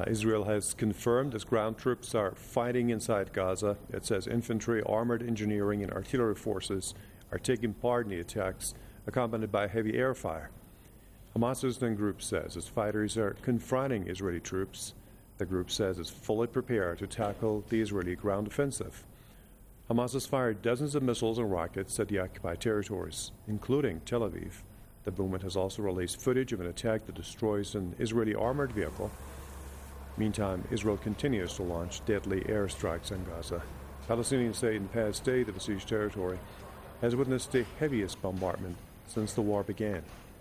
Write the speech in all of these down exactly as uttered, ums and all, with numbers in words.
Israel has confirmed its ground troops are fighting inside Gaza. It says infantry, armored engineering, and artillery forces are taking part in the attacks, accompanied by heavy air fire. Hamas's group says its fighters are confronting Israeli troops. The group says it's fully prepared to tackle the Israeli ground offensive. Hamas has fired dozens of missiles and rockets at the occupied territories, including Tel Aviv. The movement has also released footage of an attack that destroys an Israeli armored vehicle. Meantime, Israel continues to launch deadly airstrikes on Gaza. Palestinians say in the past day the besieged territory has witnessed the heaviest bombardment since the war began.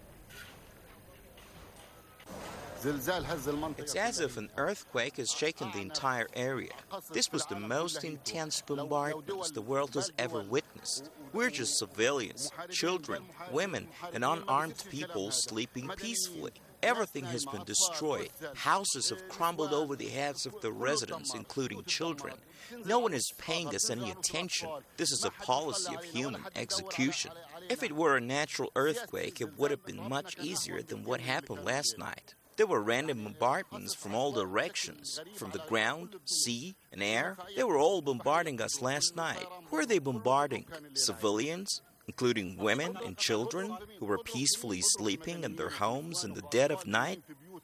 It's as if an earthquake has shaken the entire area. This was the most intense bombardment the world has ever witnessed. We're just civilians, children, women, and unarmed people sleeping peacefully. Everything has been destroyed. Houses have crumbled over the heads of the residents, including children. No one is paying us any attention. This is a policy of human execution. If it were a natural earthquake, it would have been much easier than what happened last night. There were random bombardments from all directions, from the ground, sea, and air. They were all bombarding us last night. Who are they bombarding? Civilians, including women and children who were peacefully sleeping in their homes in the dead of night?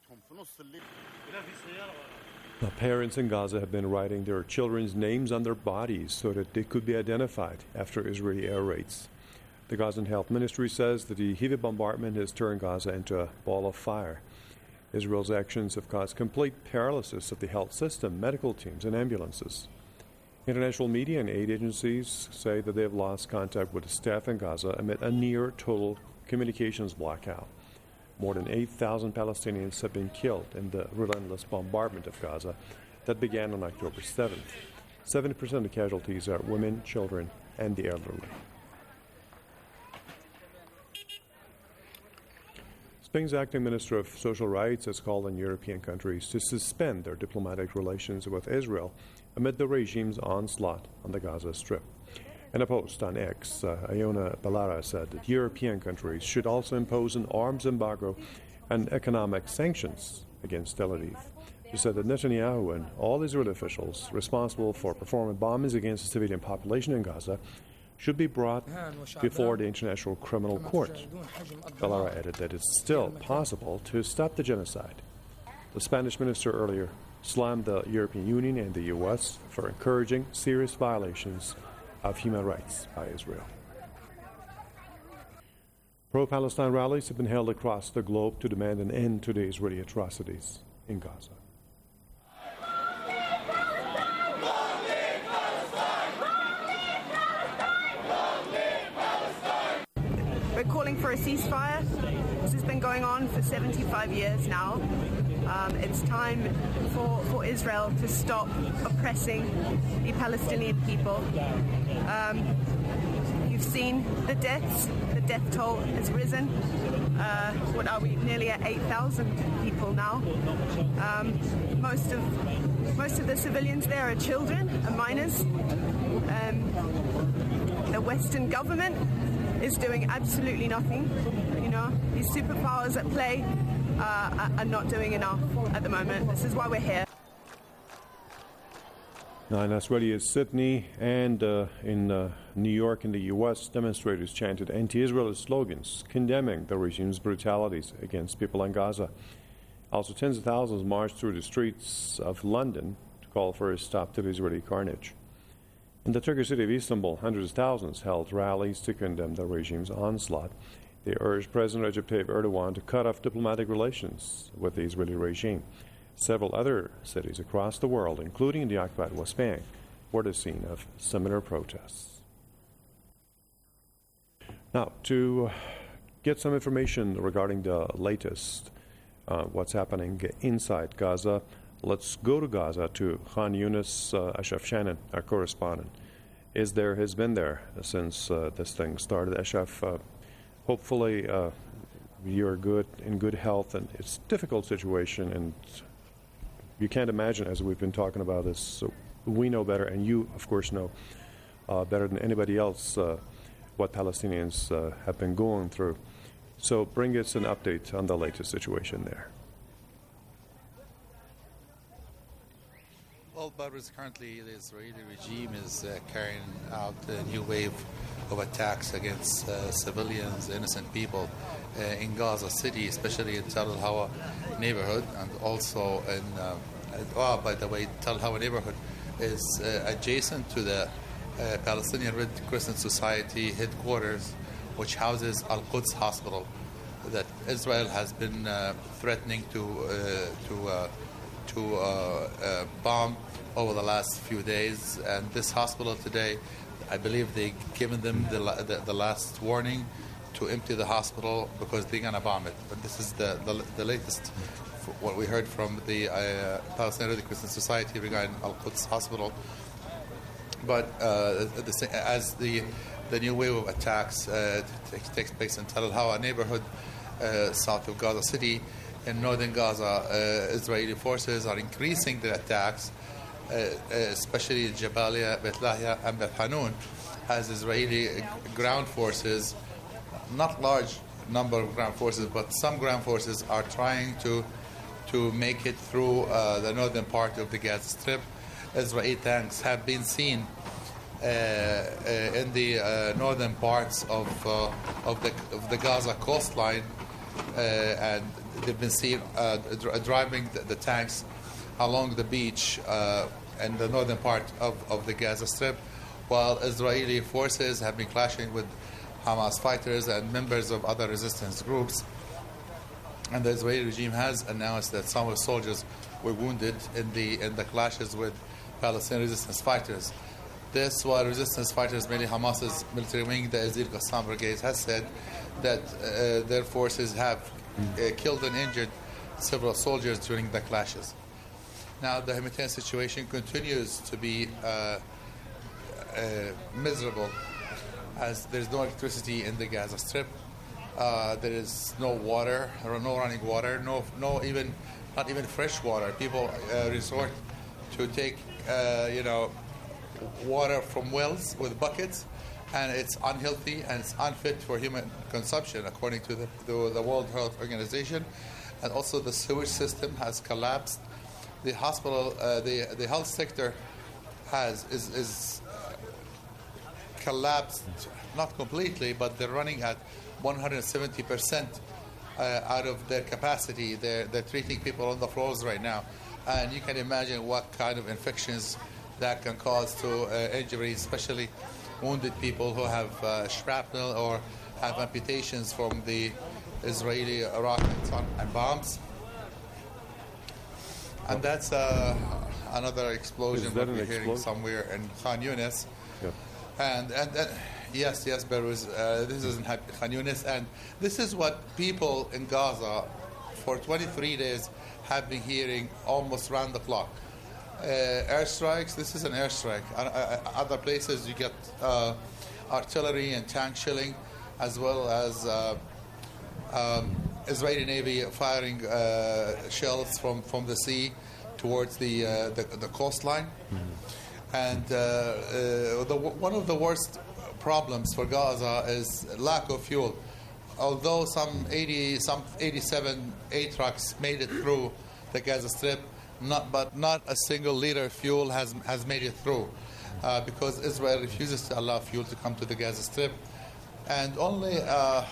The parents in Gaza have been writing their children's names on their bodies so that they could be identified after Israeli air raids. The Gazan Health Ministry says that the heavy bombardment has turned Gaza into a ball of fire. Israel's actions have caused complete paralysis of the health system, medical teams, and ambulances. International media and aid agencies say that they have lost contact with the staff in Gaza amid a near-total communications blackout. More than eight thousand Palestinians have been killed in the relentless bombardment of Gaza that began on October seventh. seventy percent of the casualties are women, children, and the elderly. Spain's acting minister of social rights has called on European countries to suspend their diplomatic relations with Israel amid the regime's onslaught on the Gaza Strip. In a post on X, uh, Iona Ballara said that European countries should also impose an arms embargo and economic sanctions against Tel Aviv. She said that Netanyahu and all Israeli officials responsible for performing bombings against the civilian population in Gaza should be brought before the International Criminal Court. Ballara added that it's still possible to stop the genocide. The Spanish minister earlier slammed the European Union and the U S for encouraging serious violations of human rights by Israel. Pro-Palestine rallies have been held across the globe to demand an end to the Israeli atrocities in Gaza. We're calling for a ceasefire. This has been going on for seventy-five years now. Um, it's time for, for Israel to stop oppressing the Palestinian people. Um, you've seen the deaths. The death toll has risen. Uh, what are we? Nearly at eight thousand people now. Um, most of most of the civilians there are children and minors. Um, the Western government is doing absolutely nothing. You know, these superpowers at play uh, are not doing enough at the moment. This is why we're here. Now in Australia's Sydney and uh, in uh, New York in the U S, demonstrators chanted anti-Israeli slogans condemning the regime's brutalities against people in Gaza. Also, tens of thousands marched through the streets of London to call for a stop to the Israeli carnage. In the Turkish city of Istanbul, hundreds of thousands held rallies to condemn the regime's onslaught. They urged President Recep Tayyip Erdogan to cut off diplomatic relations with the Israeli regime. Several other cities across the world, including the occupied West Bank, were the scene of similar protests. Now, to get some information regarding the latest, uh, what's happening inside Gaza, let's go to Gaza to Khan Yunis. uh, Ashraf Shannon, our correspondent, is there, has been there since uh, this thing started. Ashraf, uh, hopefully uh, you're good, in good health, and it's a difficult situation, and you can't imagine, as we've been talking about this, so we know better, and you, of course, know uh, better than anybody else uh, what Palestinians uh, have been going through. So bring us an update on the latest situation there. Well, Barbaros, currently the Israeli regime is uh, carrying out a new wave of attacks against uh, civilians, innocent people uh, in Gaza City, especially in Tel Hawa neighborhood, and also in, uh, oh, by the way, Tel Hawa neighborhood is uh, adjacent to the uh, Palestinian Red Crescent Society headquarters, which houses Al-Quds Hospital, that Israel has been uh, threatening to uh, to uh, to uh, uh, bomb over the last few days. And this hospital today, I believe they've given them the, the, the last warning to empty the hospital because they're going to bomb it. But this is the, the, the latest, what we heard from the uh, Palestinian Red Crescent Society regarding Al-Quds Hospital. But uh, the, as the the new wave of attacks uh, takes, takes place in Tel Hawa neighborhood, uh, south of Gaza City, in northern Gaza, uh, Israeli forces are increasing their attacks, uh, especially in Jabalia, Beit Lahia, and Beit Hanun, as Israeli ground forces, not large number of ground forces, but some ground forces are trying to to make it through uh, the northern part of the Gaza Strip. Israeli tanks have been seen uh, uh, in the uh, northern parts of uh, of the of the Gaza coastline, uh, and they've been seen uh, dr- driving the, the tanks along the beach uh, in the northern part of, of the Gaza Strip, while Israeli forces have been clashing with Hamas fighters and members of other resistance groups. And the Israeli regime has announced that some of the soldiers were wounded in the in the clashes with Palestinian resistance fighters. This, while resistance fighters, mainly Hamas's military wing, the Azir Qassam Brigade, has said that uh, their forces have uh, killed and injured several soldiers during the clashes. Now, the humanitarian situation continues to be uh, uh, miserable, as there's no electricity in the Gaza Strip. Uh, there is no water, or no running water, no, no even, not even fresh water. People uh, resort to take, uh, you know, water from wells with buckets, and it's unhealthy and it's unfit for human consumption, according to the, the, the World Health Organization. And also, the sewage system has collapsed. The hospital, uh, the the health sector, has is is collapsed, not completely, but they're running at one hundred seventy percent uh, out of their capacity. They're, they're treating people on the floors right now. And you can imagine what kind of infections that can cause to uh, injuries, especially wounded people who have uh, shrapnel or have amputations from the Israeli rockets and bombs. And that's uh, another explosion that we're hearing somewhere in Khan Yunis. Yep. And, and, and yes, yes, Beirut, uh, this is in Khan Yunis, and this is what people in Gaza for twenty-three days have been hearing almost round the clock. Uh, airstrikes, this is an airstrike. Uh, uh, other places you get uh, artillery and tank shelling, as well as uh, um, Israeli Navy firing uh, shells from, from the sea towards the uh, the, the coastline. Mm-hmm. And uh, uh, the, one of the worst problems for Gaza is lack of fuel. Although some eighty, some eighty-seven A trucks made it through the Gaza Strip, not, but not a single liter of fuel has has made it through, uh, because Israel refuses to allow fuel to come to the Gaza Strip, and only uh,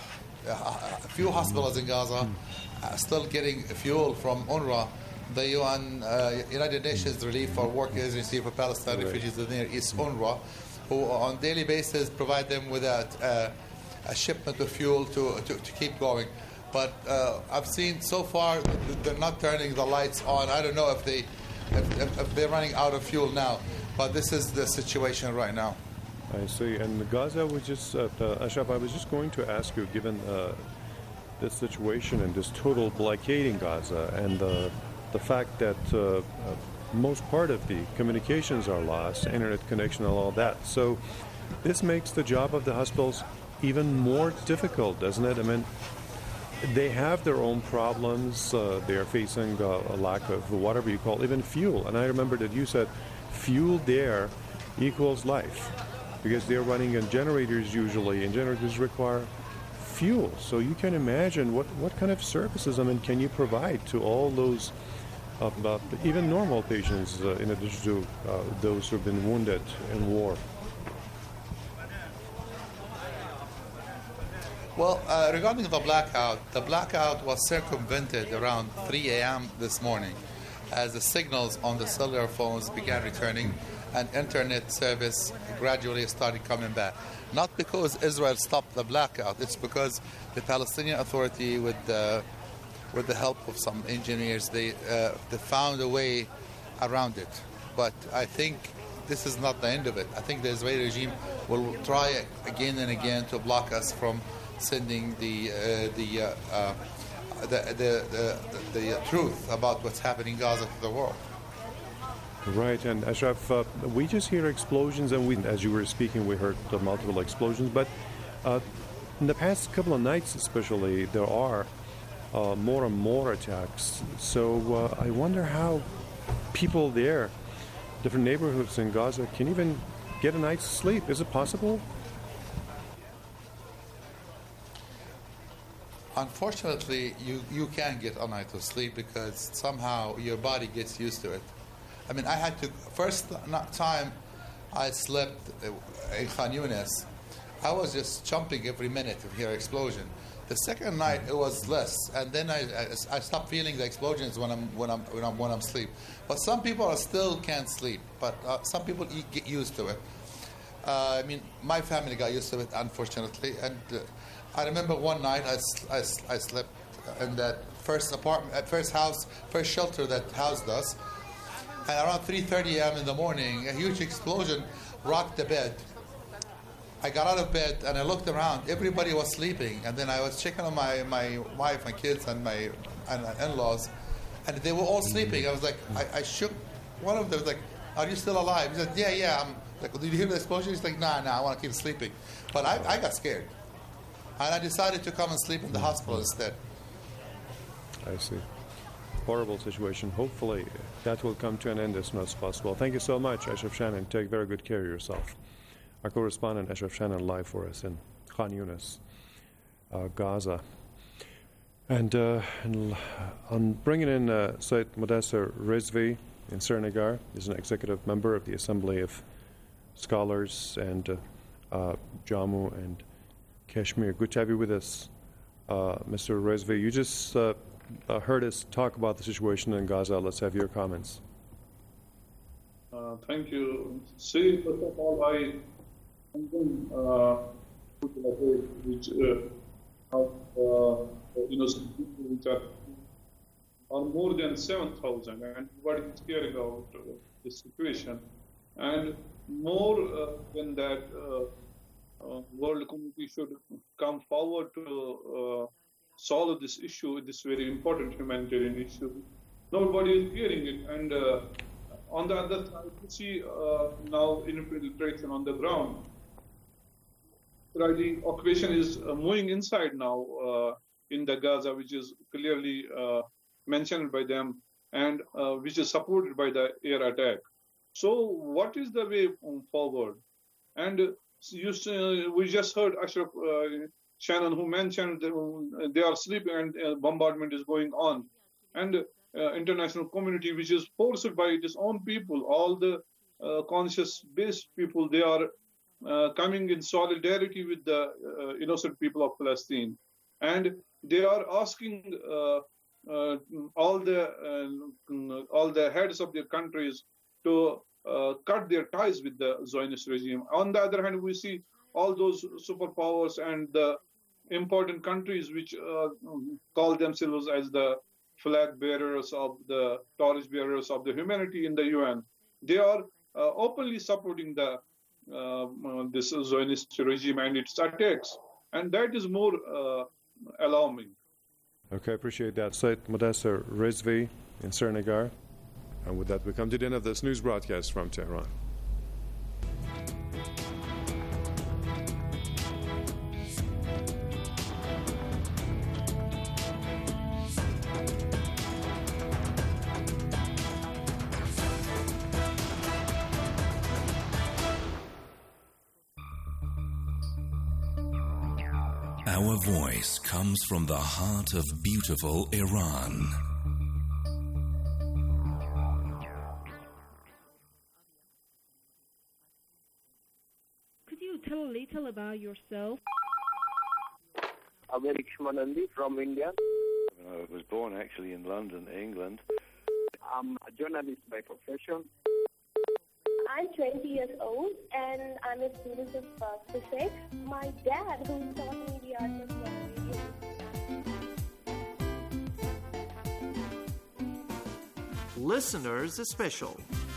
a few hospitals in Gaza are still getting fuel from UNRWA, the U N uh, United Nations Relief for Work Agency for Palestine right. Refugees in the Near East, UNRWA, who on a daily basis provide them with a, uh, a shipment of fuel to, to, to keep going. But uh, I've seen so far they're not turning the lights on. I don't know if, they, if, if, if they're running out of fuel now, but this is the situation right now. I see. And Gaza was just, uh, uh, Ashraf, I was just going to ask you, given uh, this situation and this total blockading Gaza and the, the fact that uh, uh, most part of the communications are lost, internet connection and all that. So this makes the job of the hospitals even more difficult, doesn't it? I mean, they have their own problems. Uh, they are facing uh, a lack of whatever you call, even fuel. And I remember that you said fuel there equals life, because they're running on generators usually, and generators require fuel. So you can imagine what, what kind of services, I mean, can you provide to all those of uh, even normal patients, uh, in addition to uh, those who have been wounded in war? Well, uh, regarding the blackout, the blackout was circumvented around three a.m. this morning as the signals on the cellular phones began returning and internet service gradually started coming back. Not because Israel stopped the blackout, it's because the Palestinian Authority, with the, with the help of some engineers, they, uh, they found a way around it. But I think this is not the end of it. I think the Israeli regime will try again and again to block us from sending the uh, the, uh, uh, the, the the the truth about what's happening in Gaza to the world. Right, and Ashraf, uh, we just hear explosions, and we, as you were speaking, we heard uh, multiple explosions. But uh, in the past couple of nights, especially, there are uh, more and more attacks. So uh, I wonder how people there, different neighborhoods in Gaza, can even get a night's sleep. Is it possible? Unfortunately, you, you can't get a night of sleep because somehow your body gets used to it. I mean, I had to, first time I slept in Khan Yunis, I was just jumping every minute to hear explosion. The second night it was less, and then I, I, I stopped feeling the explosions when I'm when I'm when I'm when I'm asleep. But some people are still can't sleep, but uh, some people get used to it. Uh, I mean, my family got used to it, unfortunately, and. Uh, I remember one night I, I, I slept in that first apartment, at first house, first shelter that housed us, and around three thirty a.m. in the morning, a huge explosion rocked the bed. I got out of bed and I looked around. Everybody was sleeping, and then I was checking on my, my wife, my kids, and my and in-laws, and they were all sleeping. I was like, I, I shook one of them. Was like, "Are you still alive?" He said, "Yeah, yeah." I'm like, "Did you hear the explosion?" He's like, "Nah, nah, I want to keep sleeping." But I, I got scared. And I decided to come and sleep in the hospital instead. I see. Horrible situation. Hopefully that will come to an end as soon as possible. Thank you so much, Ashraf Shannon. Take very good care of yourself. Our correspondent, Ashraf Shannon, live for us in Khan Yunis, uh, Gaza. And, uh, and I'm bringing in uh, Said Mudassir Rizvi in Srinagar. He's an executive member of the Assembly of Scholars and uh, uh, Jammu and Kashmir. Good to have you with us, uh, Mister Rizvi. You just uh, uh, heard us talk about the situation in Gaza. Let's have your comments. Uh, thank you. See, first of all, I uh, which uh, have uh, innocent people which are, are more than seven thousand, and everybody is caring about uh, this situation. And more uh, than that, uh, Uh, world community should come forward to uh, solve this issue, this very important humanitarian issue. Nobody is hearing it. And uh, on the other side, we see uh, now infiltration on the ground. Israeli occupation is uh, moving inside now uh, in the Gaza, which is clearly uh, mentioned by them, and uh, which is supported by the air attack. So what is the way forward? And uh, You, uh, we just heard Ashraf uh, Shannon, who mentioned that they are sleeping and uh, bombardment is going on. And uh, international community, which is forced by its own people, all the uh, conscious-based people, they are uh, coming in solidarity with the uh, innocent people of Palestine. And they are asking uh, uh, all the uh, all the heads of their countries to Uh, cut their ties with the Zionist regime. On the other hand, we see all those superpowers and the important countries which uh, call themselves as the flag bearers of the torch bearers of the humanity in the U N. They are uh, openly supporting the uh, this Zionist regime and its attacks, and that is more uh, alarming. Okay, appreciate that. Said Mudassir Rizvi in Srinagar. And with that, we come to the end of this news broadcast from Tehran. Our voice comes from the heart of beautiful Iran. little about yourself? I'm Eric Shmanandi from India. I was born actually in London, England. I'm a journalist by profession. I'm twenty years old and I'm a student of uh, physics. My dad, who taught me the art of radio. Listeners Special.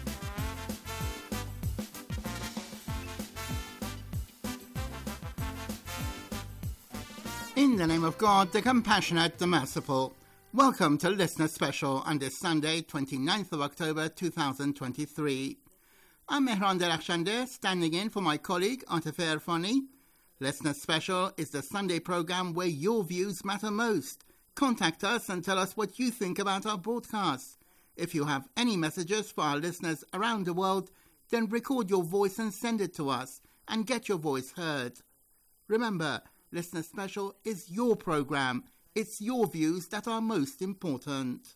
In the name of God, the compassionate, the merciful. Welcome to Listener Special on this Sunday, twenty-ninth of October, two thousand twenty-three. I'm Mehran Darakhshande, standing in for my colleague, Atif Erfani. Listener Special is the Sunday program where your views matter most. Contact us and tell us what you think about our broadcasts. If you have any messages for our listeners around the world, then record your voice and send it to us and get your voice heard. Remember, Listener Special is your program. It's your views that are most important.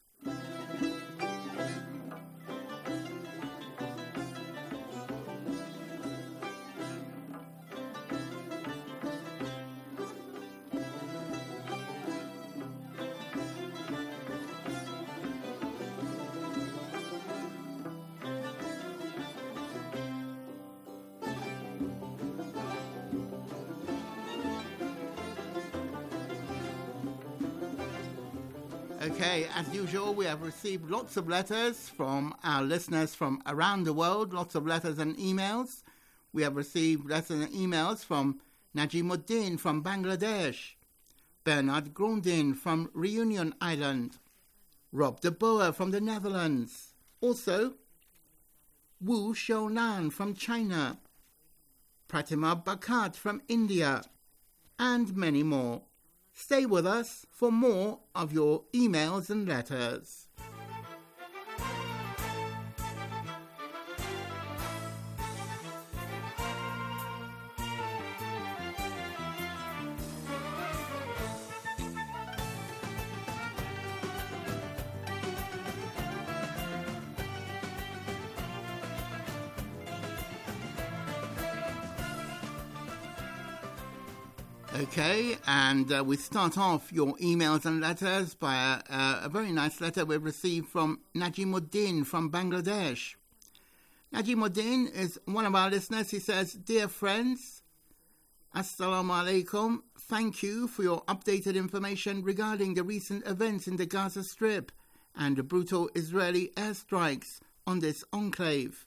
Okay, as usual, we have received lots of letters from our listeners from around the world, lots of letters and emails. We have received letters and emails from Najimuddin from Bangladesh, Bernard Grondin from Reunion Island, Rob de Boer from the Netherlands, also Wu Xiaonan from China, Pratima Bakat from India, and many more. Stay with us for more of your emails and letters. Okay, and uh, we start off your emails and letters by a, uh, a very nice letter we've received from Najimuddin from Bangladesh. Najimuddin is one of our listeners. He says, "Dear friends, Assalamu alaikum. Thank you for your updated information regarding the recent events in the Gaza Strip and the brutal Israeli airstrikes on this enclave.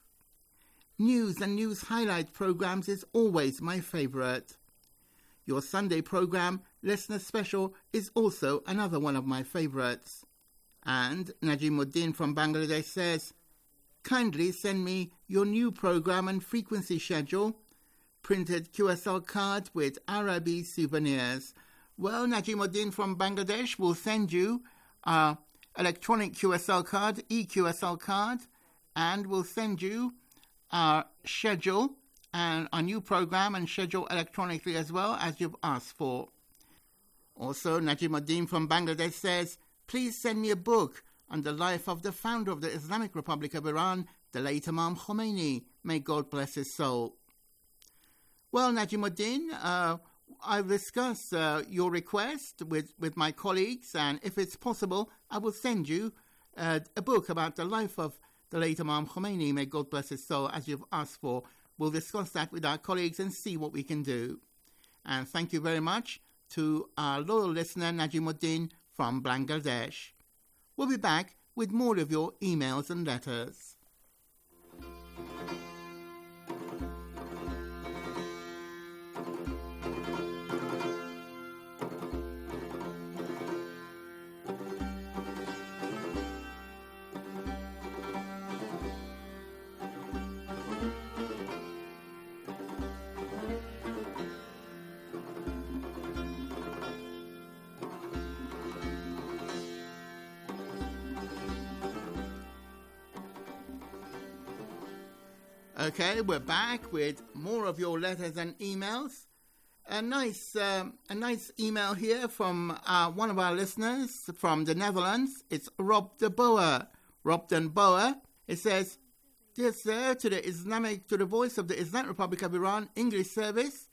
News and news highlight programs is always my favorite. Your Sunday program, Listener Special, is also another one of my favorites." And Najimuddin from Bangladesh says, "Kindly send me your new program and frequency schedule, printed Q S L card with Arabi souvenirs." Well, Najimuddin from Bangladesh will send you our electronic Q S L card, E Q S L card, and will send you our schedule and a new program and schedule electronically as well, as you've asked for. Also, Najimuddin from Bangladesh says, "Please send me a book on the life of the founder of the Islamic Republic of Iran, the late Imam Khomeini. May God bless his soul." Well, Najimuddin, uh, I've discussed uh, your request with, with my colleagues, and if it's possible, I will send you uh, a book about the life of the late Imam Khomeini. May God bless his soul, as you've asked for. We'll discuss that with our colleagues and see what we can do. And thank you very much to our loyal listener, Najimuddin from Bangladesh. We'll be back with more of your emails and letters. Okay, we're back with more of your letters and emails. A nice, um, a nice email here from uh, one of our listeners from the Netherlands. It's Rob de Boer. Rob de Boer. It says, "Dear sir, to the Islamic, to the voice of the Islamic Republic of Iran English service,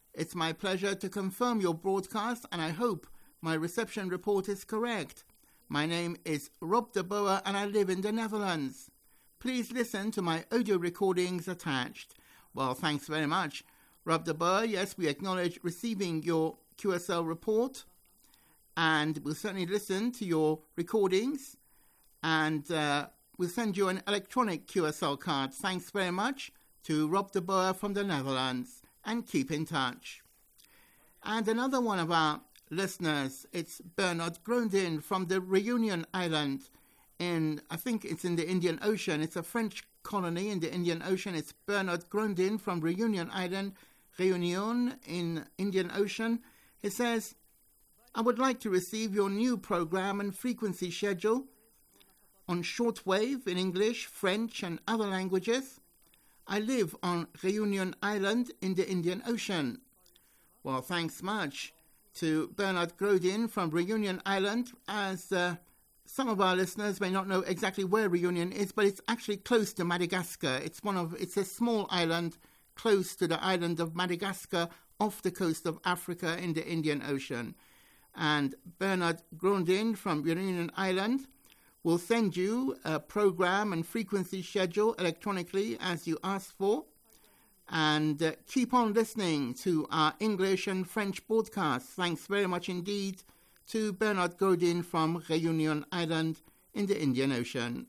It's my pleasure to confirm your broadcast, and I hope my reception report is correct. My name is Rob de Boer, and I live in the Netherlands. Please listen to my audio recordings attached. Well, thanks very much, Rob de Boer. Yes, we acknowledge receiving your Q S L report, and we'll certainly listen to your recordings, and uh, we'll send you an electronic Q S L card. Thanks very much to Rob de Boer from the Netherlands, and keep in touch. And another one of our listeners, it's Bernard Grondin from the Reunion Island in, I think it's in the Indian Ocean. It's a French colony in the Indian Ocean. It's Bernard Grondin from Reunion Island, Réunion in Indian Ocean. He says, I would like to receive your new program and frequency schedule on shortwave in English, French and other languages. I live on Réunion Island in the Indian Ocean. Well, thanks much to Bernard Grondin from Reunion Island, as uh, some of our listeners may not know exactly where Reunion is, but it's actually close to Madagascar. It's one of it's a small island close to the island of Madagascar off the coast of Africa in the Indian Ocean. And Bernard Grondin from Reunion Island will send you a program and frequency schedule electronically as you asked for. And uh, keep on listening to our English and French broadcasts. Thanks very much indeed to Bernard Grondin from Réunion Island in the Indian Ocean.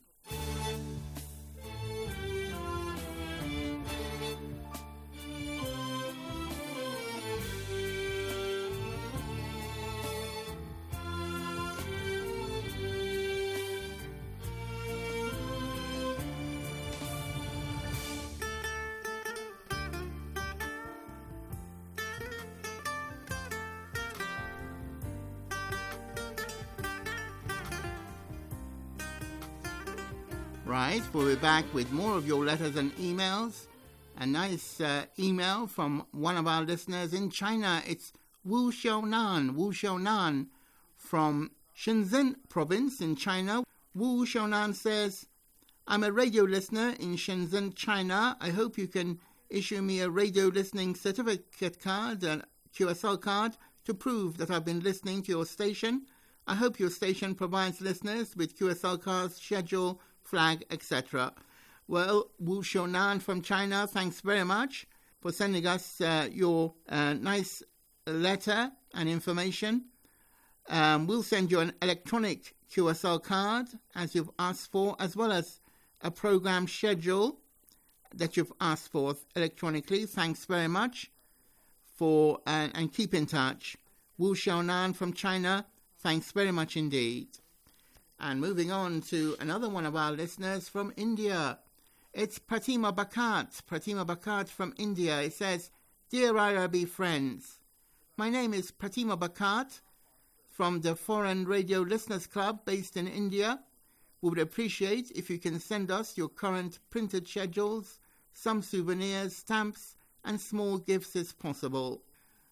Right, we'll be back with more of your letters and emails. A nice uh, email from one of our listeners in China. It's Wu Xiaonan, Wu Xiaonan from Shenzhen province in China. Wu Xiaonan says, I'm a radio listener in Shenzhen, China. I hope you can issue me a radio listening certificate card, a Q S L card, to prove that I've been listening to your station. I hope your station provides listeners with Q S L cards, schedule, flag, et cetera. Well, Wu Xiaonan from China, thanks very much for sending us uh, your uh, nice letter and information. Um, we'll send you an electronic Q S L card, as you've asked for, as well as a program schedule that you've asked for electronically. Thanks very much for uh, and keep in touch. Wu Xiaonan from China, thanks very much indeed. And moving on to another one of our listeners from India. It's Pratima Bakat. Pratima Bakat from India. It says, Dear I R B friends, my name is Pratima Bakat from the Foreign Radio Listeners Club based in India. We would appreciate if you can send us your current printed schedules, some souvenirs, stamps, and small gifts if possible.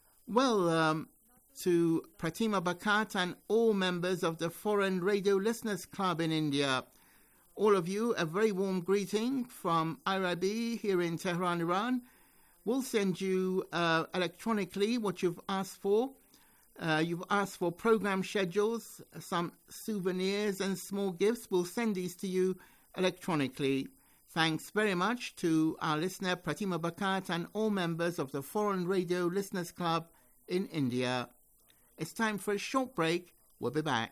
Well, um, to Pratima Bakat and all members of the Foreign Radio Listeners Club in India. All of you, a very warm greeting from I R I B here in Tehran, Iran. We'll send you uh, electronically what you've asked for. Uh, you've asked for program schedules, some souvenirs and small gifts. We'll send these to you electronically. Thanks very much to our listener Pratima Bakat and all members of the Foreign Radio Listeners Club in India. It's time for a short break. We'll be back.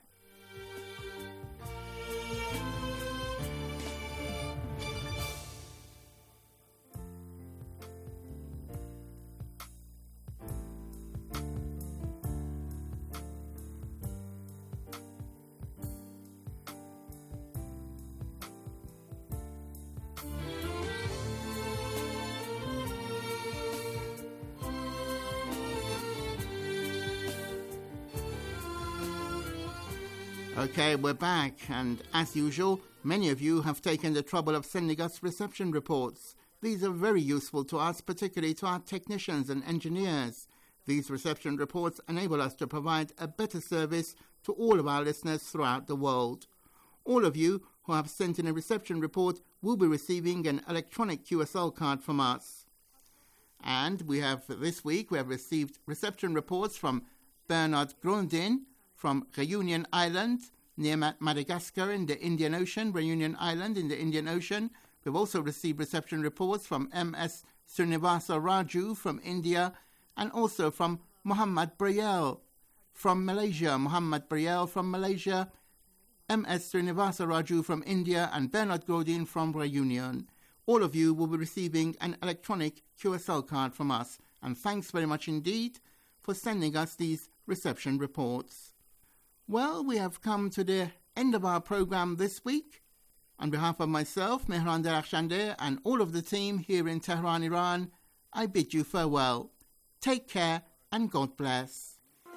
Okay, we're back, and as usual, many of you have taken the trouble of sending us reception reports. These are very useful to us, particularly to our technicians and engineers. These reception reports enable us to provide a better service to all of our listeners throughout the world. All of you who have sent in a reception report will be receiving an electronic Q S L card from us. And we have, this week, we have received reception reports from Bernard Grondin from Reunion Island, near Madagascar in the Indian Ocean, Reunion Island in the Indian Ocean. We've also received reception reports from M S Srinivasa Raju from India, and also from Muhammad Briel from Malaysia. Muhammad Briel from Malaysia, M S Srinivasa Raju from India, and Bernard Grondin from Reunion. All of you will be receiving an electronic Q S L card from us, and thanks very much indeed for sending us these reception reports. Well, we have come to the end of our program this week. On behalf of myself, Mehran Darakhshande, and all of the team here in Tehran, Iran, I bid you farewell. Take care and God bless.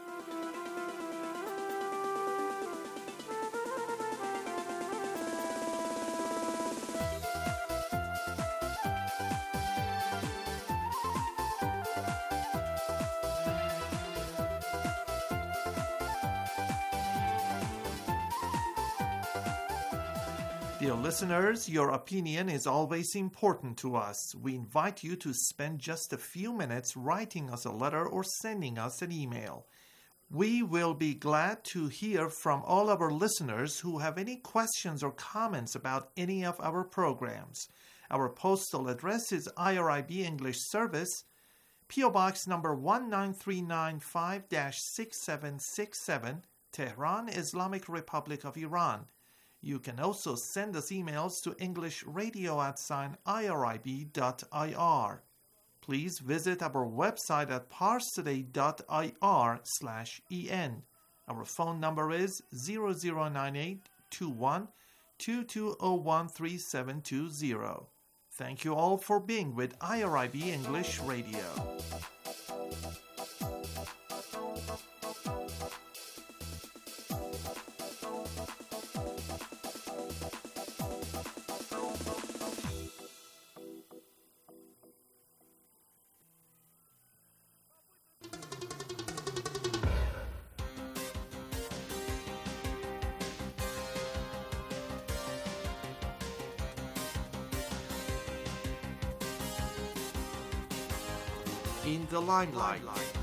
Dear listeners, your opinion is always important to us. We invite you to spend just a few minutes writing us a letter or sending us an email. We will be glad to hear from all our listeners who have any questions or comments about any of our programs. Our postal address is I R I B English Service, P O Box number one nine three nine five dash six seven six seven, Tehran, Islamic Republic of Iran. You can also send us emails to englishradio at sign irib dot I R. Please visit our website at parstoday dot I R slash en. Our phone number is zero zero nine eight two one two two zero one three seven two zero. Thank you all for being with I R I B English Radio. In the limelight.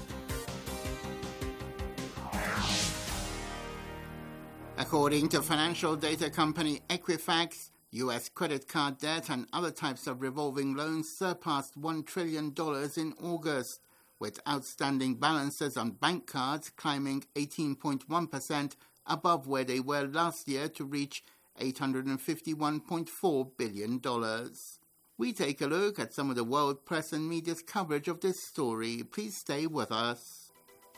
According to financial data company Equifax, U S credit card debt and other types of revolving loans surpassed one trillion dollars in August, with outstanding balances on bank cards climbing eighteen point one percent above where they were last year to reach eight hundred fifty-one point four billion dollars. We take a look at some of the world press and media's coverage of this story. Please stay with us.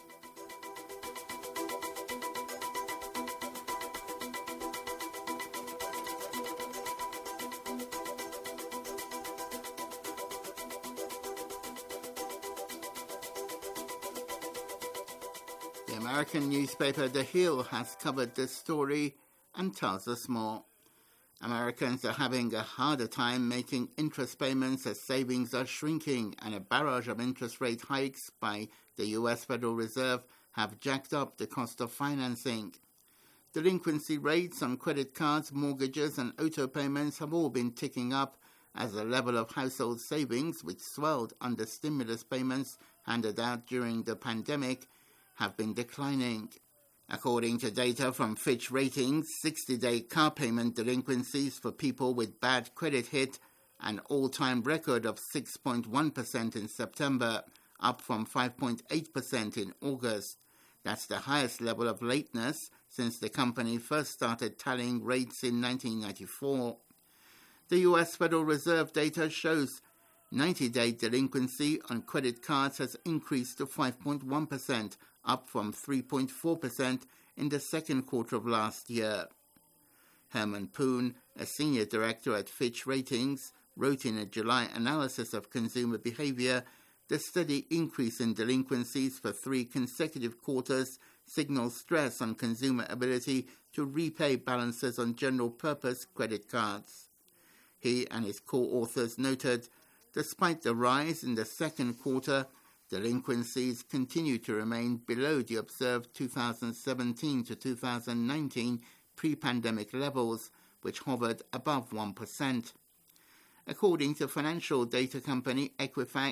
The American newspaper The Hill has covered this story and tells us more. Americans are having a harder time making interest payments as savings are shrinking, and a barrage of interest rate hikes by the U S Federal Reserve have jacked up the cost of financing. Delinquency rates on credit cards, mortgages and auto payments have all been ticking up as the level of household savings, which swelled under stimulus payments handed out during the pandemic, have been declining. According to data from Fitch Ratings, sixty-day car payment delinquencies for people with bad credit hit an all-time record of six point one percent in September, up from five point eight percent in August. That's the highest level of lateness since the company first started tallying rates in nineteen ninety-four. The U S Federal Reserve data shows ninety-day delinquency on credit cards has increased to five point one percent, up from three point four percent in the second quarter of last year. Herman Poon, a senior director at Fitch Ratings, wrote in a July analysis of consumer behavior, the steady increase in delinquencies for three consecutive quarters signals stress on consumer ability to repay balances on general-purpose credit cards. He and his co-authors noted, despite the rise in the second quarter, delinquencies continue to remain below the observed two thousand seventeen to two thousand nineteen pre-pandemic levels, which hovered above one percent. According to financial data company Equifax,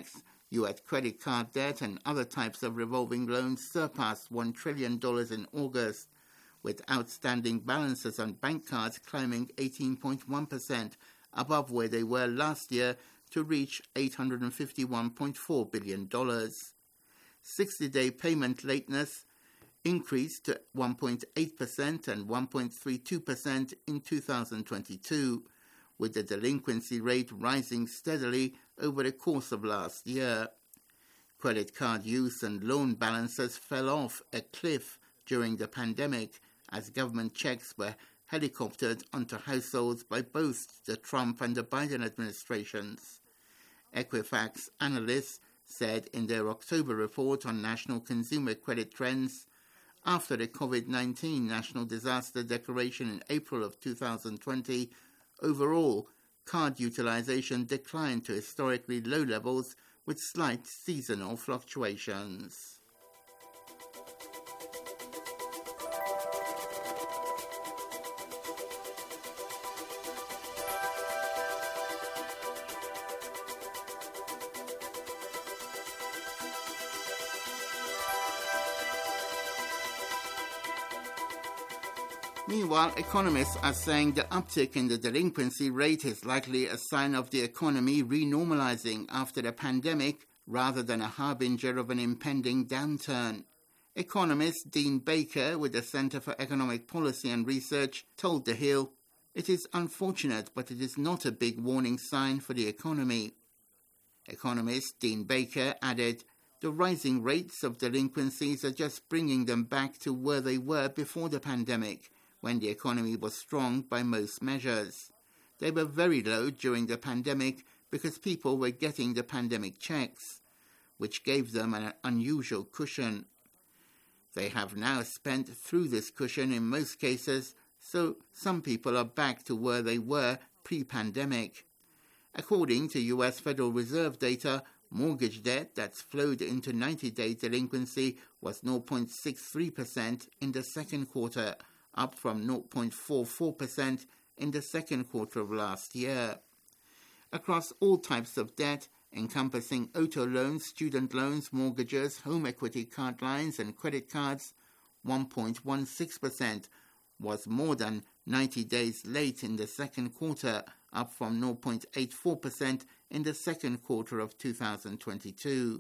U S credit card debt and other types of revolving loans surpassed one trillion dollars in August, with outstanding balances on bank cards climbing eighteen point one percent above where they were last year to reach eight hundred fifty-one point four billion dollars. sixty-day payment lateness increased to one point eight percent and one point three two percent in two thousand twenty-two, with the delinquency rate rising steadily over the course of last year. Credit card use and loan balances fell off a cliff during the pandemic as government checks were helicoptered onto households by both the Trump and the Biden administrations. Equifax analysts said in their October report on national consumer credit trends, after the COVID nineteen national disaster declaration in April of two thousand twenty, overall, card utilization declined to historically low levels with slight seasonal fluctuations. Meanwhile, economists are saying the uptick in the delinquency rate is likely a sign of the economy renormalizing after the pandemic rather than a harbinger of an impending downturn. Economist Dean Baker with the Center for Economic Policy and Research told The Hill, "It is unfortunate, but it is not a big warning sign for the economy." Economist Dean Baker added, "The rising rates of delinquencies are just bringing them back to where they were before the pandemic, when the economy was strong by most measures. They were very low during the pandemic because people were getting the pandemic checks, which gave them an unusual cushion. They have now spent through this cushion in most cases, so some people are back to where they were pre-pandemic." According to U S Federal Reserve data, mortgage debt that's flowed into ninety-day delinquency was zero point six three percent in the second quarter, up from zero point four four percent in the second quarter of last year. Across all types of debt, encompassing auto loans, student loans, mortgages, home equity card lines and credit cards, one point one six percent was more than ninety days late in the second quarter, up from zero point eight four percent in the second quarter of two thousand twenty-two.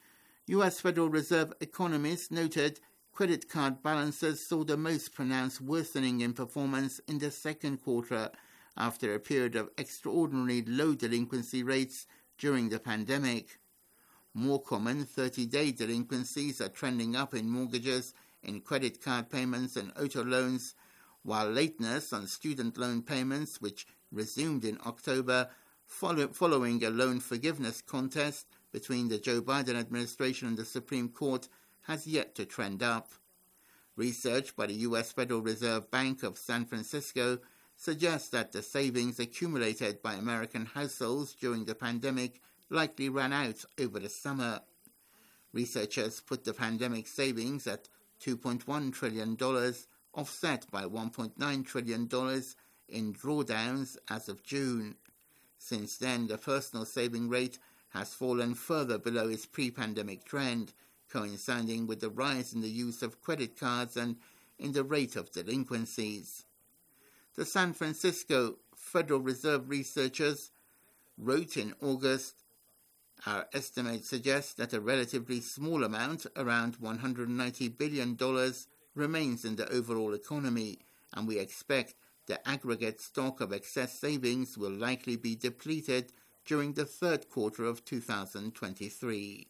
U S Federal Reserve economists noted credit card balances saw the most pronounced worsening in performance in the second quarter after a period of extraordinarily low delinquency rates during the pandemic. More common thirty-day delinquencies are trending up in mortgages, in credit card payments and auto loans, while lateness on student loan payments, which resumed in October follow- following a loan forgiveness contest between the Joe Biden administration and the Supreme Court, has yet to trend up. Research by the U S Federal Reserve Bank of San Francisco suggests that the savings accumulated by American households during the pandemic likely ran out over the summer. Researchers put the pandemic savings at two point one trillion dollars, offset by one point nine trillion dollars in drawdowns as of June. Since then, the personal saving rate has fallen further below its pre-pandemic trend, coinciding with the rise in the use of credit cards and in the rate of delinquencies. The San Francisco Federal Reserve researchers wrote in August, "Our estimates suggest that a relatively small amount, around one hundred ninety billion dollars, remains in the overall economy, and we expect the aggregate stock of excess savings will likely be depleted during the third quarter of two thousand twenty-three.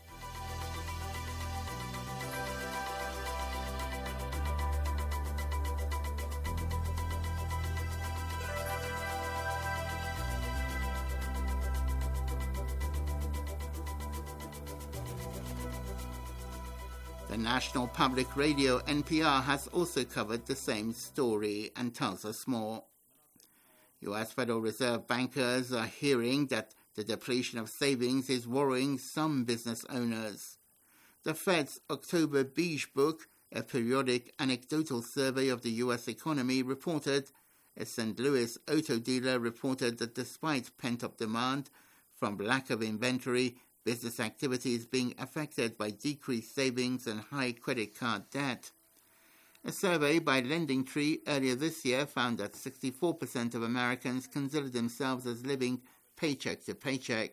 The National Public Radio N P R has also covered the same story and tells us more. U S Federal Reserve bankers are hearing that the depletion of savings is worrying some business owners. The Fed's October Beige Book, a periodic anecdotal survey of the U S economy, reported a Saint Louis auto dealer reported that despite pent-up demand from lack of inventory, business activities being affected by decreased savings and high credit card debt. A survey by LendingTree earlier this year found that sixty-four percent of Americans consider themselves as living paycheck to paycheck.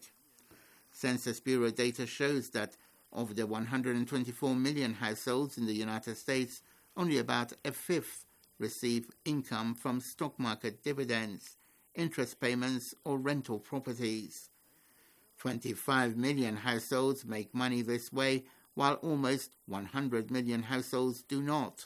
Census Bureau data shows that of the one hundred twenty-four million households in the United States, only about a fifth receive income from stock market dividends, interest payments, or rental properties. twenty-five million households make money this way, while almost one hundred million households do not.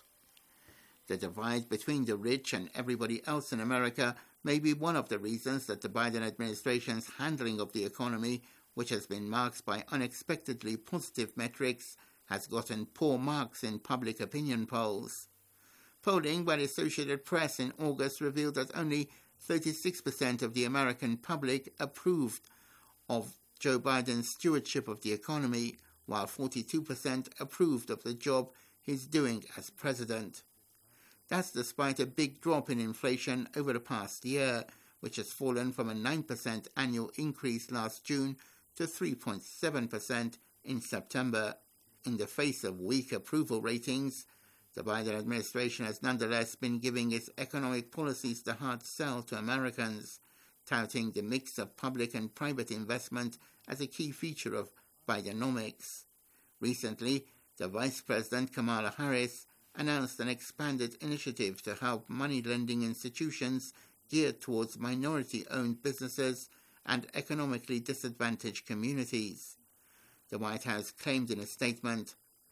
The divide between the rich and everybody else in America may be one of the reasons that the Biden administration's handling of the economy, which has been marked by unexpectedly positive metrics, has gotten poor marks in public opinion polls. Polling by the Associated Press in August revealed that only thirty-six percent of the American public approved of Joe Biden's stewardship of the economy, while forty-two percent approved of the job he's doing as president. That's despite a big drop in inflation over the past year, which has fallen from a nine percent annual increase last June to three point seven percent in September. In the face of weak approval ratings, the Biden administration has nonetheless been giving its economic policies the hard sell to Americans, touting the mix of public and private investment as a key feature of Bidenomics. Recently, the Vice President Kamala Harris announced an expanded initiative to help money-lending institutions geared towards minority-owned businesses and economically disadvantaged communities. The White House claimed in a statement,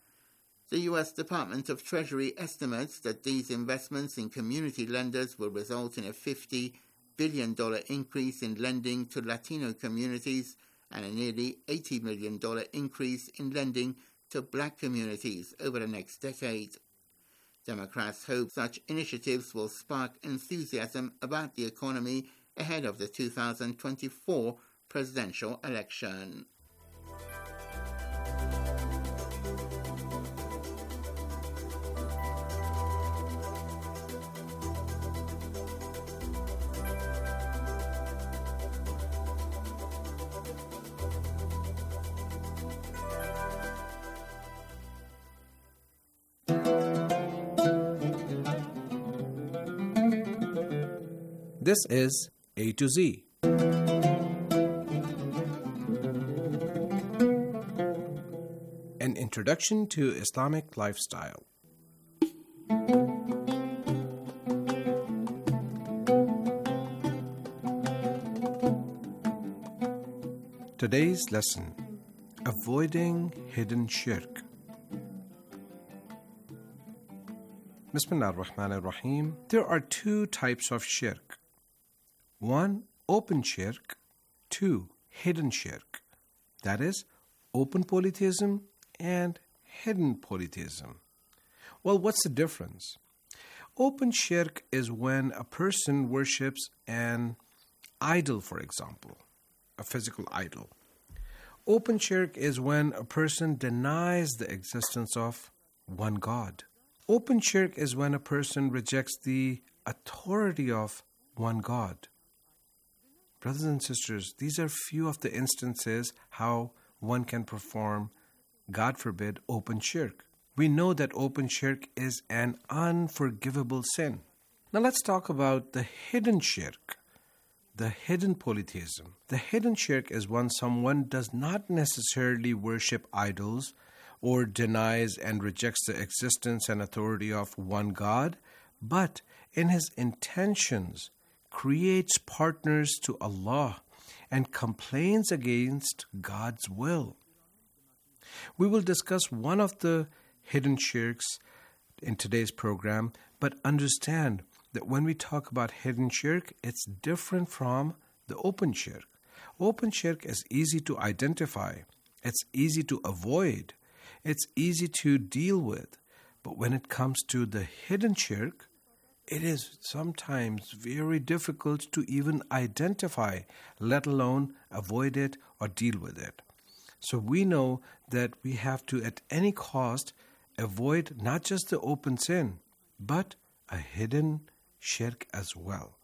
"The U S Department of Treasury estimates that these investments in community lenders will result in a fifty billion dollars increase in lending to Latino communities and a nearly eighty million dollars increase in lending to black communities over the next decade." Democrats hope such initiatives will spark enthusiasm about the economy ahead of the two thousand twenty-four presidential election. This is A to Z. An introduction to Islamic lifestyle. Today's lesson: avoiding hidden shirk. Bismillah ar-Rahman ar-Rahim. There are two types of shirk. One, open shirk. Two, hidden shirk. That is, open polytheism and hidden polytheism. Well, what's the difference? Open shirk is when a person worships an idol, for example, a physical idol. Open shirk is when a person denies the existence of one God. Open shirk is when a person rejects the authority of one God. Brothers and sisters, these are few of the instances how one can perform, God forbid, open shirk. We know that open shirk is an unforgivable sin. Now let's talk about the hidden shirk, the hidden polytheism. The hidden shirk is when someone does not necessarily worship idols or denies and rejects the existence and authority of one God, but in his intentions creates partners to Allah and complains against God's will. We will discuss one of the hidden shirks in today's program, but understand that when we talk about hidden shirk, it's different from the open shirk. Open shirk is easy to identify, it's easy to avoid, it's easy to deal with. But when it comes to the hidden shirk, it is sometimes very difficult to even identify, let alone avoid it or deal with it. So we know that we have to, at any cost, avoid not just the open sin, but a hidden shirk as well.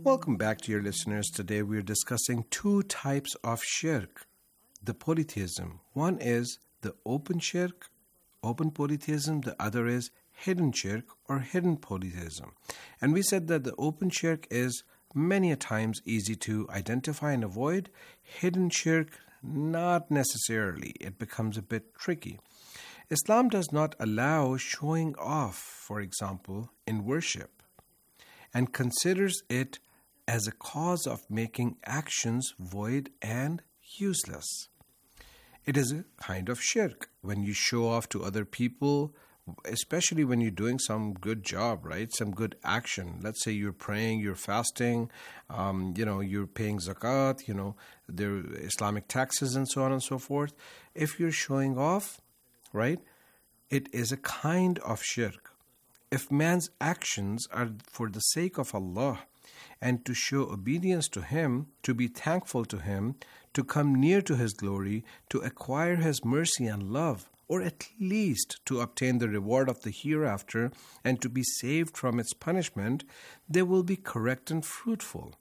Welcome back to your listeners. Today we are discussing two types of shirk, the polytheism. One is the open shirk, open polytheism. The other is hidden shirk or hidden polytheism. And we said that the open shirk is many a times easy to identify and avoid. Hidden shirk, not necessarily. It becomes a bit tricky. Islam does not allow showing off, for example, in worship, and considers it as a cause of making actions void and useless. It is a kind of shirk when you show off to other people, especially when you're doing some good job, right? Some good action. Let's say you're praying, you're fasting, um, you know, you're paying zakat, you know, there are Islamic taxes and so on and so forth. If you're showing off, right, it is a kind of shirk. If man's actions are for the sake of Allah and to show obedience to Him, to be thankful to Him, to come near to His glory, to acquire His mercy and love, or at least to obtain the reward of the hereafter and to be saved from its punishment, they will be correct and fruitful.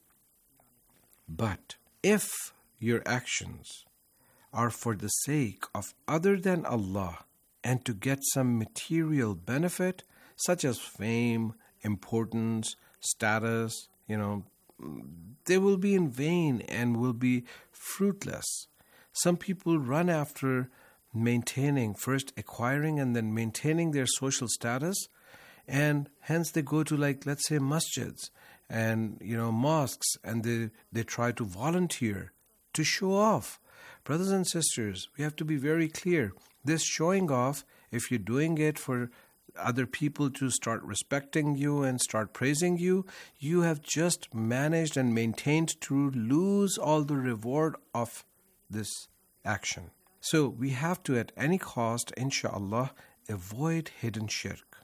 But if your actions are for the sake of other than Allah and to get some material benefit, such as fame, importance, status, you know, they will be in vain and will be fruitless. Some people run after maintaining, first acquiring and then maintaining their social status, and hence they go to, like, let's say masjids and, you know, mosques, and they, they try to volunteer to show off. Brothers and sisters, we have to be very clear. This showing off, if you're doing it for other people to start respecting you and start praising you, you have just managed and maintained to lose all the reward of this action. So we have to, at any cost, inshallah, avoid hidden shirk.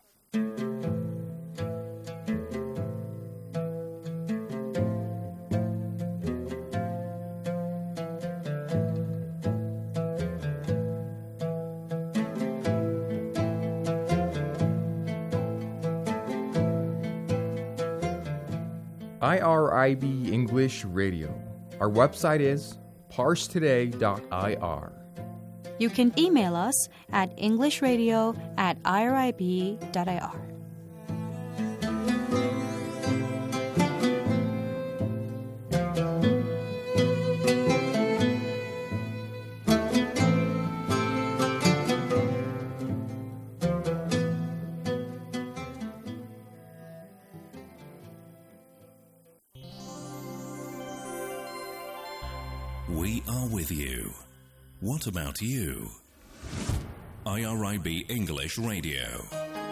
I R I B English Radio. Our website is parse today dot I R. You can email us at englishradio at irib dot I R. We are with you. What about you? I R I B English Radio.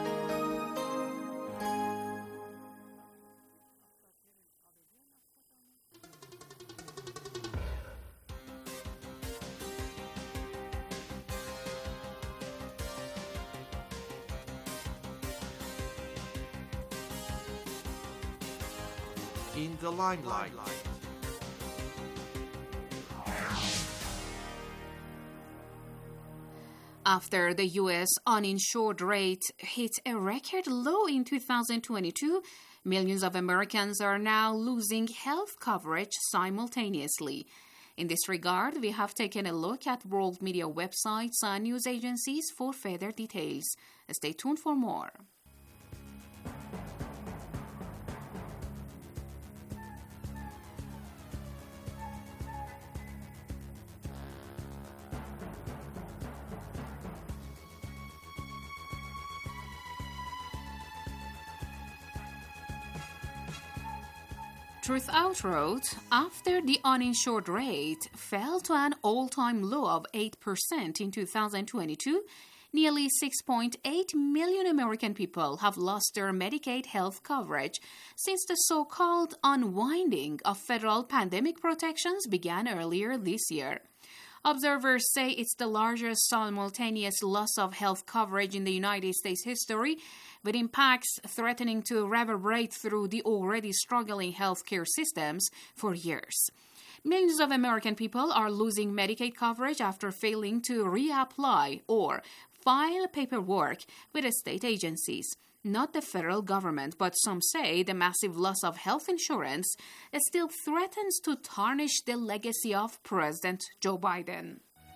In the limelight. After the U S uninsured rate hit a record low in two thousand twenty-two, millions of Americans are now losing health coverage simultaneously. In this regard, we have taken a look at world media websites and news agencies for further details. Stay tuned for more. Truth Out wrote, after the uninsured rate fell to an all-time low of eight percent in two thousand twenty-two, nearly six point eight million American people have lost their Medicaid health coverage since the so-called unwinding of federal pandemic protections began earlier this year. Observers say it's the largest simultaneous loss of health coverage in the United States history, with impacts threatening to reverberate through the already struggling healthcare systems for years. Millions of American people are losing Medicaid coverage after failing to reapply or file paperwork with state agencies. Not the federal government, but some say the massive loss of health insurance still threatens to tarnish the legacy of President Joe Biden.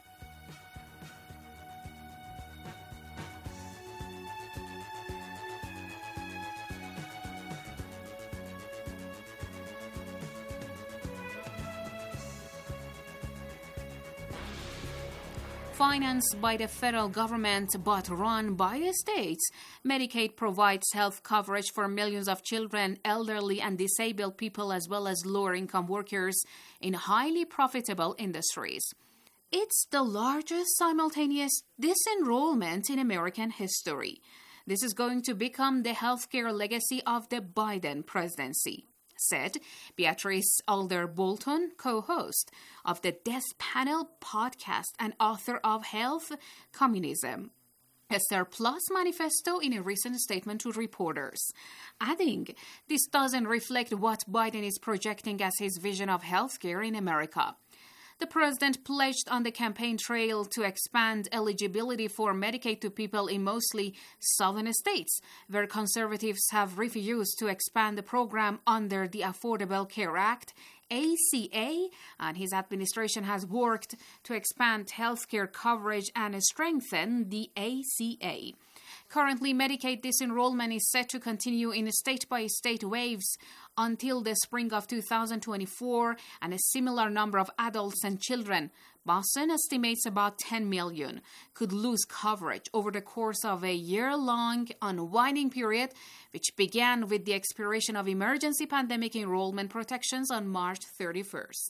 Financed by the federal government but run by the states, Medicaid provides health coverage for millions of children, elderly and disabled people, as well as lower-income workers in highly profitable industries. It's the largest simultaneous disenrollment in American history. This is going to become the healthcare legacy of the Biden presidency, said Beatrice Alder Bolton, co-host of the Death Panel podcast and author of Health Communism, a surplus manifesto, in a recent statement to reporters, adding, "This doesn't reflect what Biden is projecting as his vision of healthcare in America." The president pledged on the campaign trail to expand eligibility for Medicaid to people in mostly southern states, where conservatives have refused to expand the program under the Affordable Care Act, A C A, and his administration has worked to expand health care coverage and strengthen the A C A. Currently, Medicaid disenrollment is set to continue in state-by-state waves until the spring of two thousand twenty-four, and a similar number of adults and children, Boston estimates about ten million, could lose coverage over the course of a year-long unwinding period, which began with the expiration of emergency pandemic enrollment protections on March thirty-first.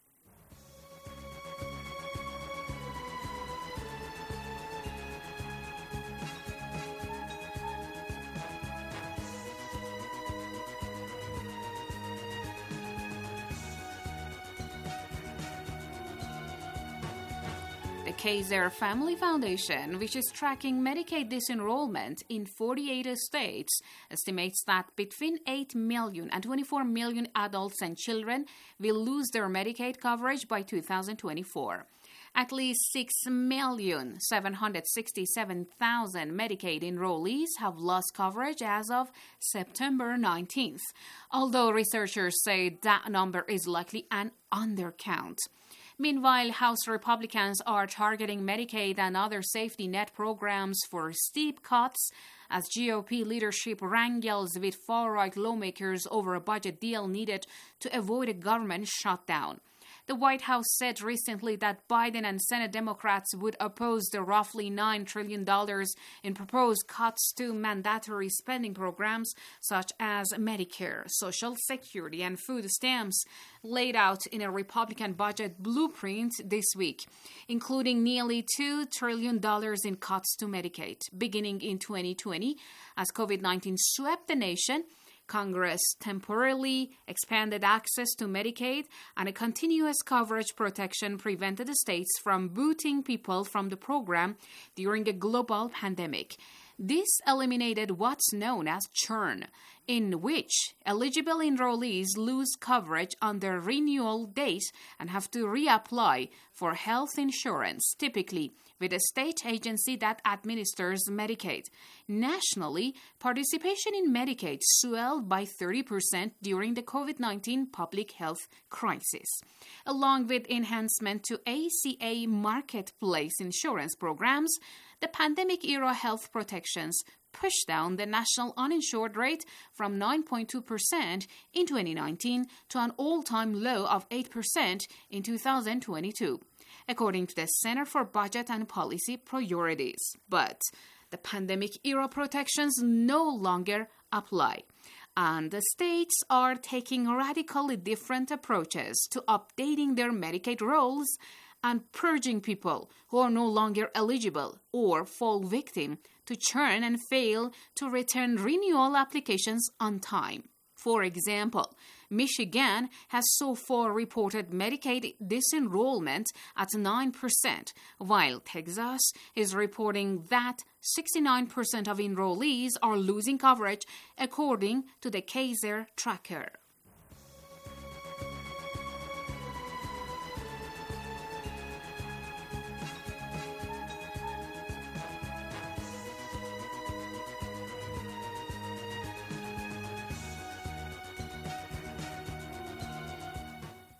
The Kaiser Family Foundation, which is tracking Medicaid disenrollment in forty-eight states, estimates that between eight million and twenty-four million adults and children will lose their Medicaid coverage by two thousand twenty-four. At least six million seven hundred sixty-seven thousand Medicaid enrollees have lost coverage as of September nineteenth, although researchers say that number is likely an undercount. Meanwhile, House Republicans are targeting Medicaid and other safety net programs for steep cuts as G O P leadership wrangles with far-right lawmakers over a budget deal needed to avoid a government shutdown. The White House said recently that Biden and Senate Democrats would oppose the roughly nine trillion dollars in proposed cuts to mandatory spending programs such as Medicare, Social Security, and food stamps laid out in a Republican budget blueprint this week, including nearly two trillion dollars in cuts to Medicaid, beginning in twenty twenty as COVID nineteen swept the nation. Congress temporarily expanded access to Medicaid, and a continuous coverage protection prevented the states from booting people from the program during a global pandemic. This eliminated what's known as churn, in which eligible enrollees lose coverage on their renewal date and have to reapply for health insurance, typically with a state agency that administers Medicaid. Nationally, participation in Medicaid swelled by thirty percent during the COVID nineteen public health crisis. Along with enhancement to A C A marketplace insurance programs, the pandemic-era health protections pushed down the national uninsured rate from nine point two percent in twenty nineteen to an all-time low of eight percent in two thousand twenty-two, according to the Center for Budget and Policy Priorities. But the pandemic-era protections no longer apply, and the states are taking radically different approaches to updating their Medicaid rolls and purging people who are no longer eligible or fall victim to churn and fail to return renewal applications on time. For example, Michigan has so far reported Medicaid disenrollment at nine percent, while Texas is reporting that sixty-nine percent of enrollees are losing coverage, according to the Kaiser tracker.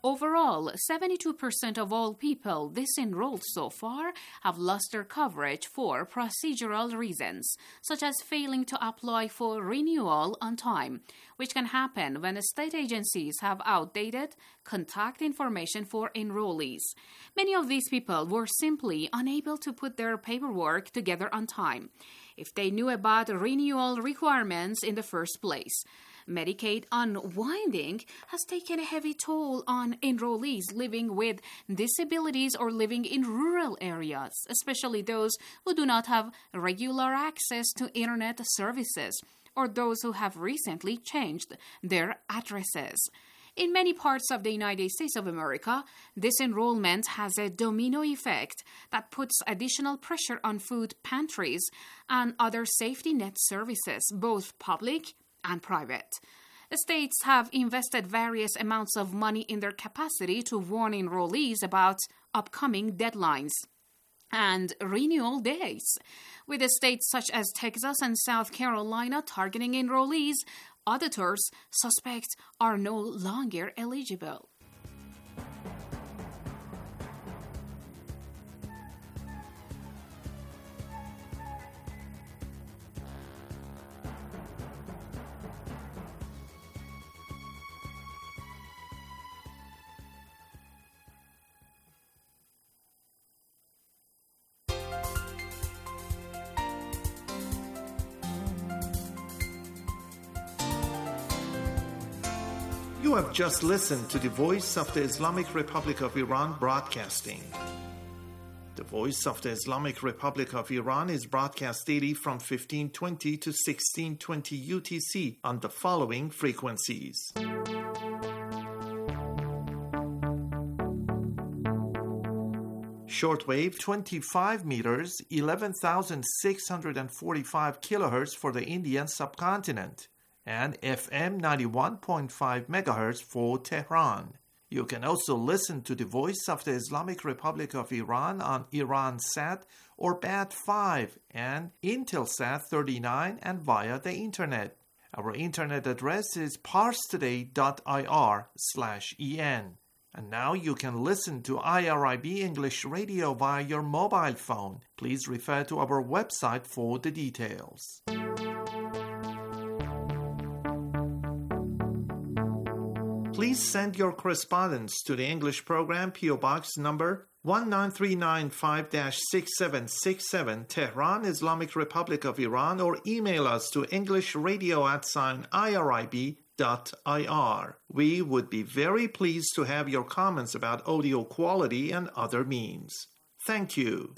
Overall, seventy-two percent of all people disenrolled so far have lost their coverage for procedural reasons, such as failing to apply for renewal on time, which can happen when state agencies have outdated contact information for enrollees. Many of these people were simply unable to put their paperwork together on time if they knew about renewal requirements in the first place. Medicaid unwinding has taken a heavy toll on enrollees living with disabilities or living in rural areas, especially those who do not have regular access to internet services or those who have recently changed their addresses. In many parts of the United States of America, disenrollment has a domino effect that puts additional pressure on food pantries and other safety net services, both public and private. The states have invested various amounts of money in their capacity to warn enrollees about upcoming deadlines and renewal dates. With the states such as Texas and South Carolina targeting enrollees, auditors suspect are no longer eligible. You have just listened to the Voice of the Islamic Republic of Iran broadcasting. The Voice of the Islamic Republic of Iran is broadcast daily from fifteen twenty to sixteen twenty U T C on the following frequencies. Shortwave twenty-five meters, eleven thousand six hundred forty-five kilohertz for the Indian subcontinent, and F M ninety-one point five megahertz for Tehran. You can also listen to the Voice of the Islamic Republic of Iran on Iransat or B A T five and Intelsat thirty-nine and via the internet. Our internet address is parstoday.ir slash en. And now you can listen to I R I B English Radio via your mobile phone. Please refer to our website for the details. Please send your correspondence to the English program, P O Box number one nine three nine five dash six seven six seven, Tehran, Islamic Republic of Iran, or email us to englishradio at sign irib dot ir. We would be very pleased to have your comments about audio quality and other means. Thank you.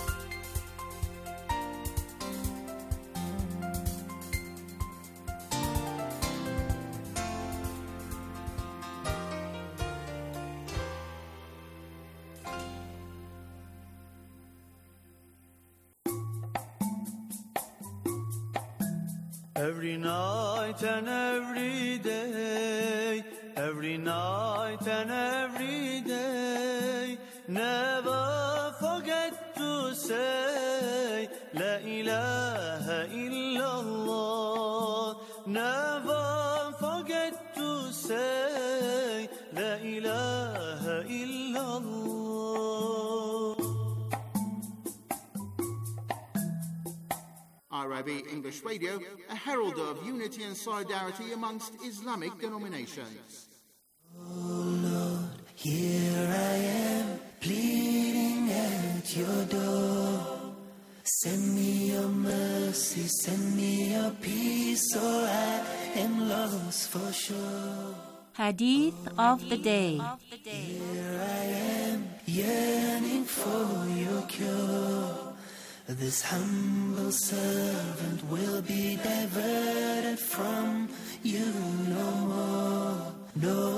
Every night and every day, every night and every day, never forget to say La ilaha illallah. Never forget to say La ilaha illallah. I R I B English Radio, a herald of unity and solidarity amongst Islamic denominations. Oh Lord, here I am, pleading at your door. Send me your mercy, send me your peace, or I am lost for sure. Hadith of the day. Here I am, yearning for your cure. This humble servant will be diverted from you no more, no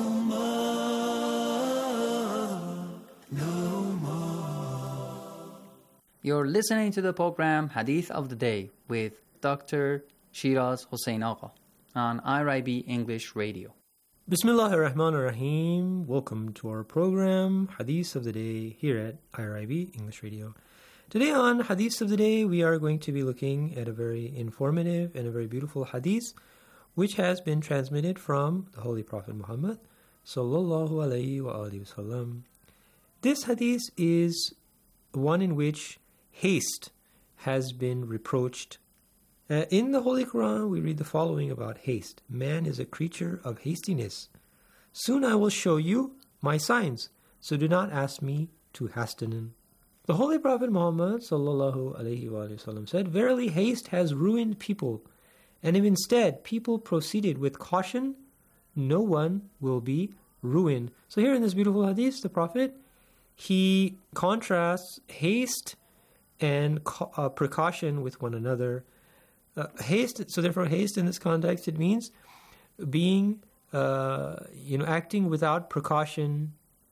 more, no more. You're listening to the program Hadith of the Day with Doctor Shiraz Hossein Agha on I R I B English Radio. Bismillahir Rahmanir Rahim. Welcome to our program Hadith of the Day here at I R I B English Radio. Today on Hadith of the Day, we are going to be looking at a very informative and a very beautiful hadith which has been transmitted from the Holy Prophet Muhammad sallallahu alayhi wa alihi wasallam. This hadith is one in which haste has been reproached. Uh, in the Holy Quran, we read the following about haste. Man is a creature of hastiness. Soon I will show you my signs, so do not ask me to hasten. The Holy Prophet Muhammad sallallahu alaihi wasallam said, "Verily haste has ruined people, and if instead people proceeded with caution, no one will be ruined." So here in this beautiful hadith, the Prophet, he contrasts haste and uh, precaution with one another. Uh, haste, so therefore haste in this context, it means being, uh, you know, acting without precaution.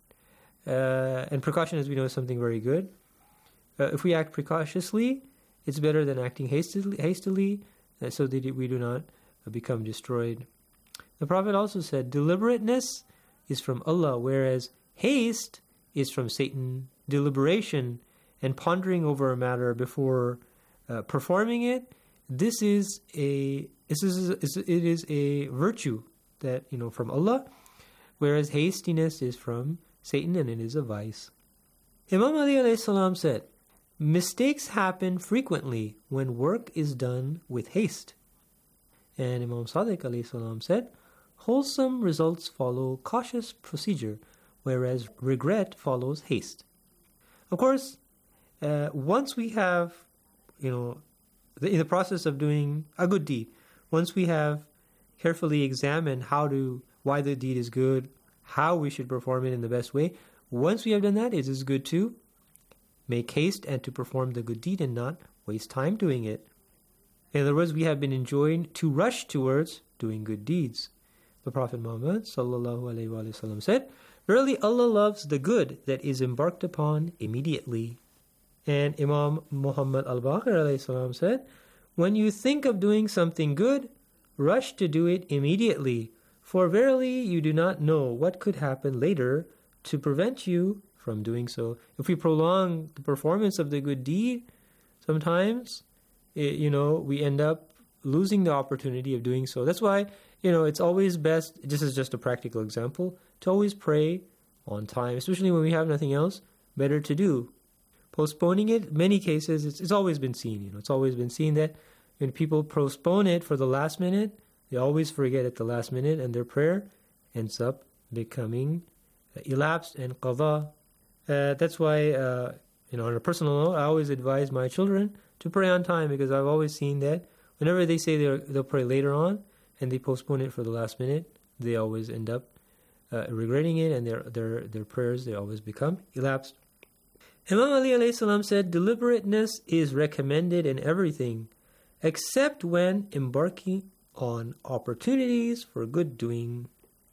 Uh, and precaution, as we know, is something very good. Uh, if we act precautiously, it's better than acting hastily, hastily uh, so that we do not uh, become destroyed. The Prophet also said, deliberateness is from Allah, whereas haste is from Satan. Deliberation and pondering over a matter before uh, performing it, this is a this is it is a virtue that, you know, from Allah, whereas hastiness is from Satan and it is a vice. Imam Ali alayhi salam said, mistakes happen frequently when work is done with haste. And Imam Sadiq alayhi salam said, wholesome results follow cautious procedure, whereas regret follows haste. Of course, uh, once we have, you know, the, in the process of doing a good deed, once we have carefully examined how to, why the deed is good, how we should perform it in the best way, once we have done that, it is good to make haste and to perform the good deed and not waste time doing it. In other words, we have been enjoined to rush towards doing good deeds. The Prophet Muhammad sallallahu alaihi wasallam said, verily Allah loves the good that is embarked upon immediately. And Imam Muhammad al-Baqir alayhi salam said, when you think of doing something good, rush to do it immediately, for verily you do not know what could happen later to prevent you from doing so. If we prolong the performance of the good deed, sometimes, it, you know, we end up losing the opportunity of doing so. That's why, you know, it's always best, this is just a practical example, to always pray on time, especially when we have nothing else better to do. Postponing it, many cases, it's, it's always been seen, you know, it's always been seen that when people postpone it for the last minute, they always forget at the last minute and their prayer ends up becoming uh, elapsed and qadha. Uh, that's why, uh, you know, on a personal note, I always advise my children to pray on time, because I've always seen that whenever they say they'll, they'll pray later on and they postpone it for the last minute, they always end up uh, regretting it, and their, their, their prayers, they always become elapsed. Imam Ali alayhi salam said, deliberateness is recommended in everything, except when embarking on opportunities for good doing.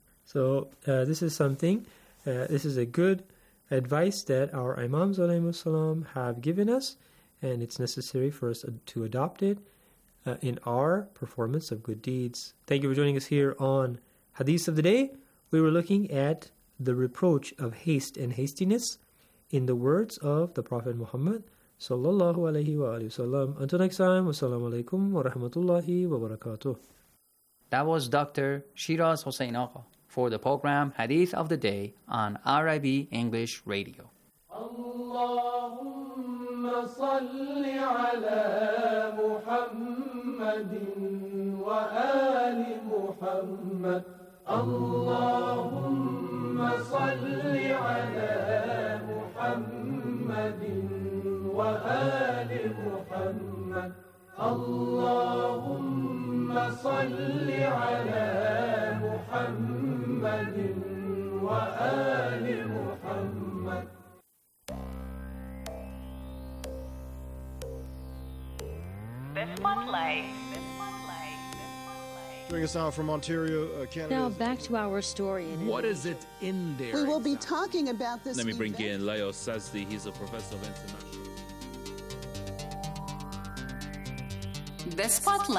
So uh, this is something, uh, this is a good advice that our Imams alayhi salam have given us, and it's necessary for us to adopt it uh, in our performance of good deeds. Thank you for joining us here on Hadith of the Day. We were looking at the reproach of haste and hastiness in the words of the Prophet Muhammad sallallahu alaihi wa alihi wasallam. Until next time, wassalamu alaikum wa rahmatullahi wa barakatuh. That was Doctor Shiraz Hossein Agha for the program Hadith of the Day on R I B English Radio. Allahumma salli ala Muhammadin wa ali Muhammad. Allahumma salli ala Muhammadin wa ali Muhammad. Allahumma salli ala Muhammadin wa ali Muhammad. This one play. Joining us now from Ontario, uh, Canada. Now back to our story. In what is it in there? We will be talking about this. Let me bring in Leo Sazdi. He's a professor of international. The Spotlight.